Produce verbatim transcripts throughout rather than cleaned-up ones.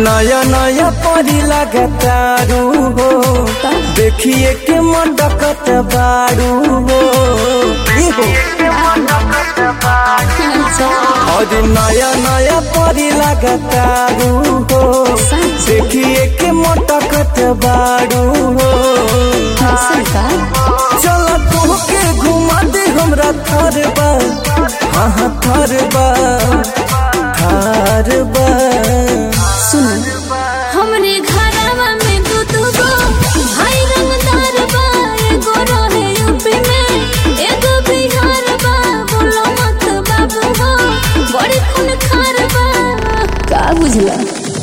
नया नया परी लगतारू हो, देखिए के मटकत बारू हो। और नया नया परी लगतारू हो, देखिए के मटकत बारू हो। चल तोहके घुमा दे हमरा थरबा, हाँ हाँ थरबा थरबा। सुन हमरे घरवा में दू दू गो भाई रंगदार बा, एगो रहे यूपी में एगो बिहार बा। बोलो मत बाबू हो बड़ी खून खार बा, का बुझला।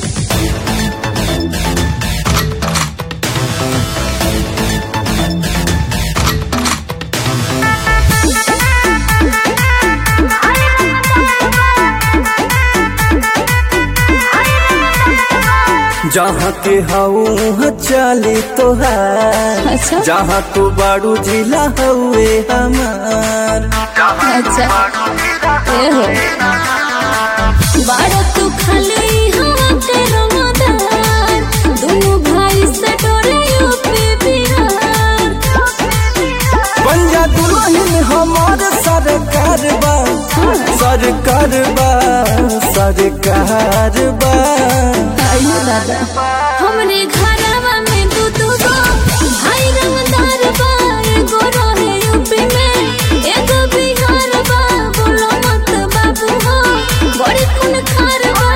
जहाँ के हऊ चले तोहार, अच्छा? जहाँ तू बारू जिला हुए हमार। अच्छा ए हो बारो तू खाली हवा के रंगदार, दोनों भाई से डरे यूपी बिहार। बन जा दुल्हन हमार सरकार बा, सरकार बा सरकार बा। आइयो दादा हमरे घरवा में दू दू गो भाई रंगदार बा, एगो रहे यूपी में एगो बिहार बा। बोलो मत बाबू हो बड़ी खून खार बा।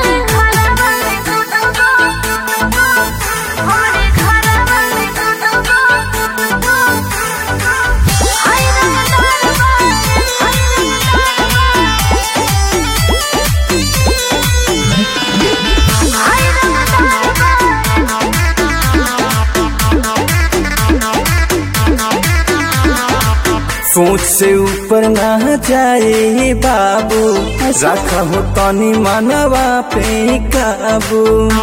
सोच से ऊपर ना जाए बाबू, रखा हो तनी मनवा पे काबू।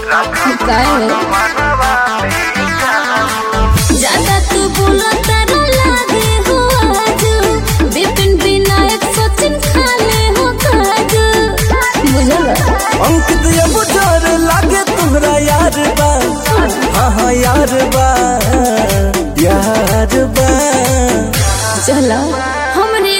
ज्यादा तू बोलो तारा लागे हो आज, विपिन विनायक सचिन खाने हो काज। बुझल अंकित ये बुझार लागे तुम्हारा यार बा, हाँ हाँ यार बा यार बा। चला हमरे